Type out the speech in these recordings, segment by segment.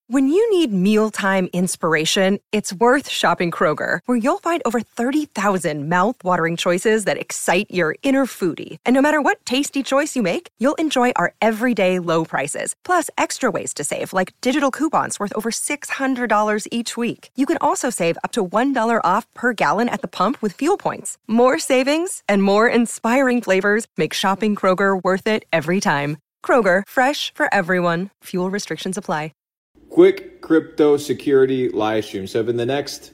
When you need mealtime inspiration, it's worth shopping Kroger, where you'll find over 30,000 mouth-watering choices that excite your inner foodie. And no matter what tasty choice you make, you'll enjoy our everyday low prices, plus extra ways to save, like digital coupons worth over $600 each week. You can also save up to $1 off per gallon at the pump with fuel points. More savings and more inspiring flavors make shopping Kroger worth it every time. Kroger, fresh for everyone. Fuel restrictions apply. Quick crypto security live stream. So in the next,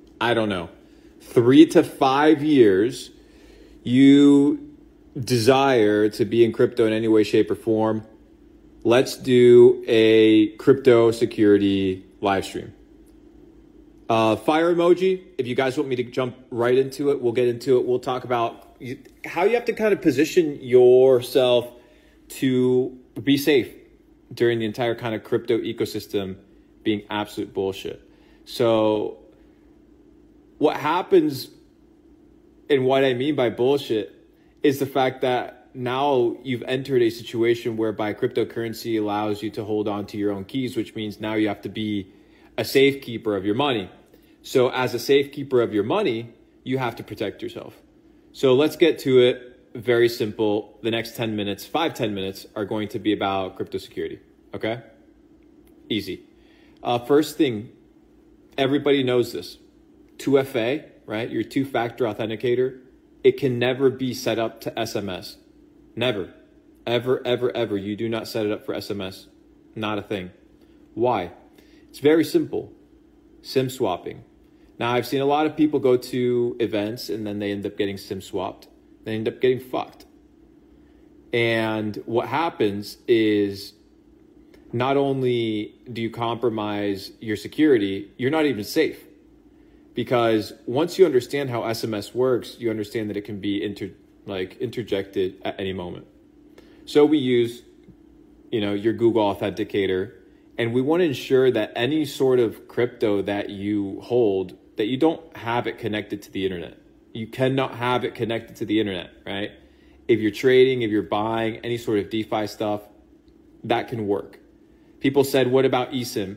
3 to 5 years, you desire to be in crypto in any way, shape, or form, let's do a crypto security live stream. Fire emoji. If you guys want me to jump right into it, we'll get into it. We'll talk about how you have to kind of position yourself to be safe during the entire kind of crypto ecosystem being absolute bullshit. So what happens, and what I mean by bullshit, is the fact that now you've entered a situation whereby cryptocurrency allows you to hold on to your own keys, which means now you have to be a safekeeper of your money. So as a safekeeper of your money, you have to protect yourself. So let's get to it. Very simple. The next 10 minutes, 10 minutes are going to be about crypto security. Okay? Easy. First thing, everybody knows this. 2FA, right? Your two-factor authenticator, it can never be set up to SMS. Never. Ever, ever, ever. You do not set it up for SMS. Not a thing. Why? It's very simple. SIM swapping. Now, I've seen a lot of people go to events and then they end up getting SIM swapped. They end up getting fucked. And what happens is not only do you compromise your security, you're not even safe. Because once you understand how SMS works, you understand that it can be interjected at any moment. So we use, your Google Authenticator, and we want to ensure that any sort of crypto that you hold, that you don't have it connected to the internet. You cannot have it connected to the internet, right? If you're trading, if you're buying any sort of DeFi stuff, that can work. People said, what about eSIM?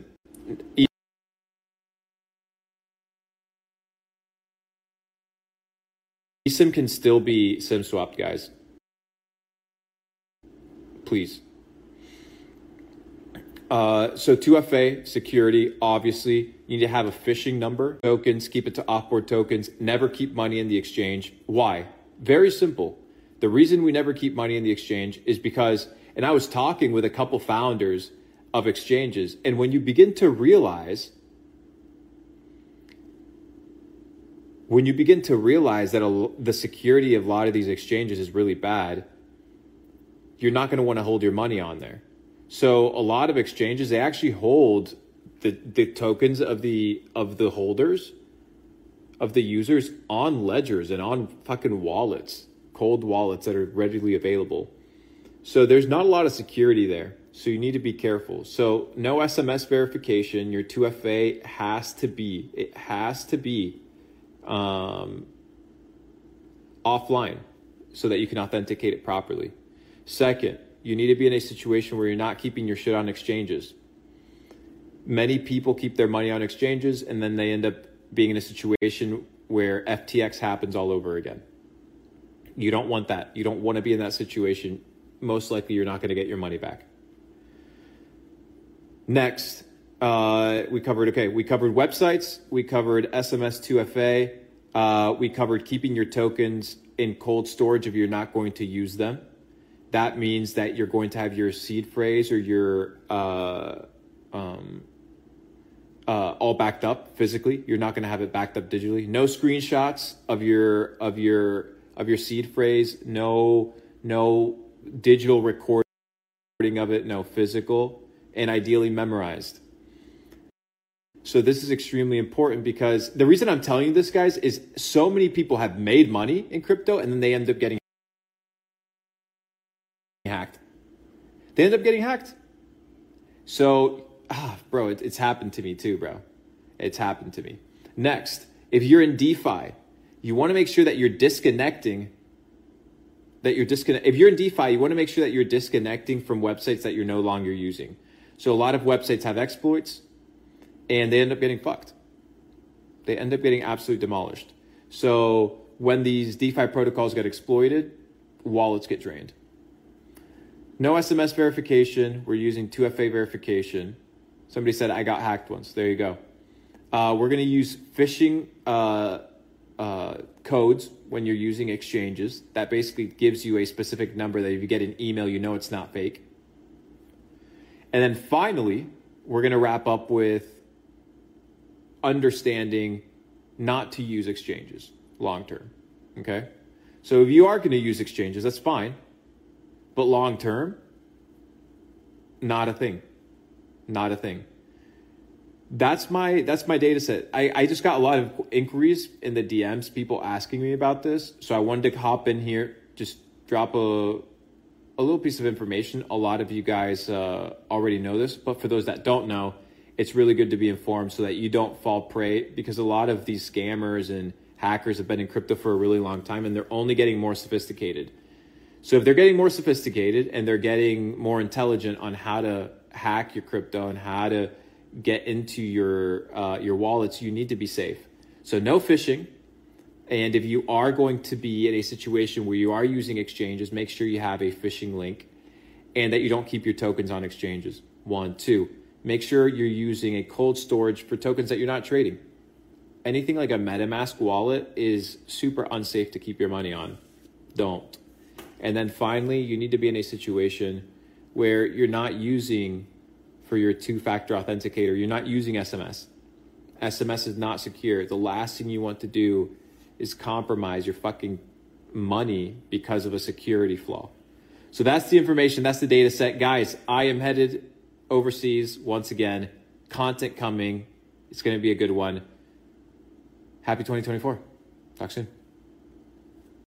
eSIM can still be SIM swapped, guys. Please. So 2FA security, obviously, you need to have a phishing number. Tokens, keep it to offboard tokens. Never keep money in the exchange. Why? Very simple. The reason we never keep money in the exchange is because, and I was talking with a couple founders of exchanges, and when you begin to realize that the security of a lot of these exchanges is really bad, you're not going to want to hold your money on there. So a lot of exchanges, they actually hold the tokens of the holders, of the users, on ledgers and on fucking wallets, cold wallets that are readily available. So there's not a lot of security there. So you need to be careful. So no SMS verification. Your 2FA has to be offline so that you can authenticate it properly. Second, you need to be in a situation where you're not keeping your shit on exchanges. Many people keep their money on exchanges and then they end up being in a situation where FTX happens all over again. You don't want that. You don't want to be in that situation. Most likely you're not going to get your money back. Next, we covered websites. We covered SMS 2FA. We covered keeping your tokens in cold storage if you're not going to use them. That means that you're going to have your seed phrase or your all backed up physically. You're not going to have it backed up digitally. No screenshots of your seed phrase. No digital recording of it. No physical, and ideally memorized. So this is extremely important because the reason I'm telling you this, guys, is so many people have made money in crypto and then they end up getting hacked. They end up getting hacked. So, bro, it's happened to me too, bro. It's happened to me. Next, if you're in DeFi, you want to make sure that you're disconnecting. If you're in DeFi, you want to make sure that you're disconnecting from websites that you're no longer using. So a lot of websites have exploits. and they end up getting fucked. They end up getting absolutely demolished. So when these DeFi protocols get exploited, wallets get drained. No SMS verification. We're using 2FA verification. Somebody said, I got hacked once. There you go. We're going to use phishing codes when you're using exchanges. That basically gives you a specific number that if you get an email, you know it's not fake. And then finally, we're going to wrap up with understanding not to use exchanges long term. Okay? So if you are going to use exchanges, that's fine. But long term, not a thing. Not a thing. That's my data set. I just got a lot of inquiries in the DMs, people asking me about this. So I wanted to hop in here, just drop a little piece of information. A lot of you guys already know this, but for those that don't know, it's really good to be informed so that you don't fall prey, because a lot of these scammers and hackers have been in crypto for a really long time and they're only getting more sophisticated. So if they're getting more sophisticated and they're getting more intelligent on how to hack your crypto and how to get into your wallets, you need to be safe. So no phishing. And if you are going to be in a situation where you are using exchanges, make sure you have a phishing link and that you don't keep your tokens on exchanges. 1, 2, make sure you're using a cold storage for tokens that you're not trading. Anything like a MetaMask wallet is super unsafe to keep your money on. Don't. And then finally, you need to be in a situation where you're not using, for your two-factor authenticator, you're not using SMS. SMS is not secure. The last thing you want to do is compromise your fucking money because of a security flaw. So that's the information. That's the data set. Guys, I am headed overseas once again. Content coming. It's going to be a good one. Happy 2024. Talk soon.